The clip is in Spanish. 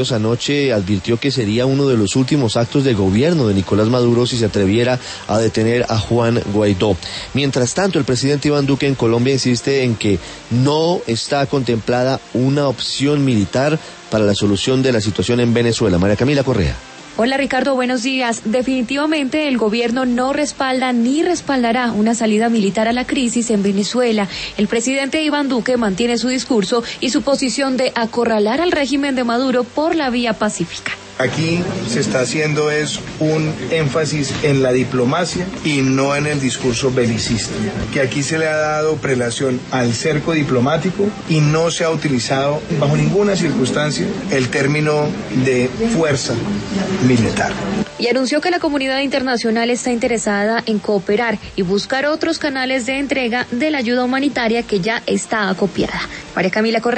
Anoche advirtió que sería uno de los últimos actos de gobierno de Nicolás Maduro si se atreviera a detener a Juan Guaidó. Mientras tanto, el presidente Iván Duque en Colombia insiste en que no está contemplada una opción militar para la solución de la situación en Venezuela. María Camila Correa. Hola Ricardo, buenos días. Definitivamente el gobierno no respalda ni respaldará una salida militar a la crisis en Venezuela. El presidente Iván Duque mantiene su discurso y su posición de acorralar al régimen de Maduro por la vía pacífica. Aquí se está haciendo es un énfasis en la diplomacia y no en el discurso belicista, que aquí se le ha dado prelación al cerco diplomático y no se ha utilizado bajo ninguna circunstancia el término de fuerza militar. Y anunció que la comunidad internacional está interesada en cooperar y buscar otros canales de entrega de la ayuda humanitaria que ya está acopiada. María Camila Correa.